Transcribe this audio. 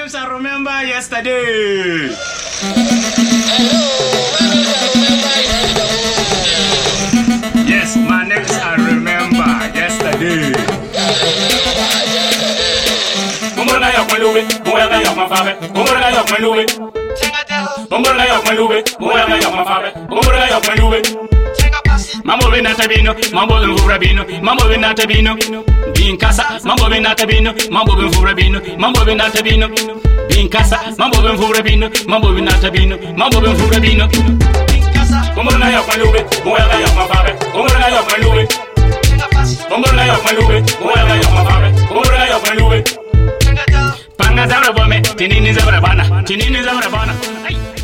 names I remember yesterday. Yes, my names I remember yesterday. Umurna yok maluwe, umurna yok mafabe, umurna yok maluwe. Umurna yok maluwe, umurna yok mafabe, umurna yok maluwe. Mambo benatabino, mambo benfurabino, mambo benatabino. Binkasa, mambo benatabino, mambo benfurabino, mambo benatabino. Binkasa, mambo benfurabino, mambo benatabino, mambo benfurabino. Umurna yok maluwe, umurna yok mafabe, umurna yok maluwe. Umurna yok maluwe, umurna yok mafabe, umurna yok maluwe. Panga zabra bome, tinini zabra bana, tinini zabra bana.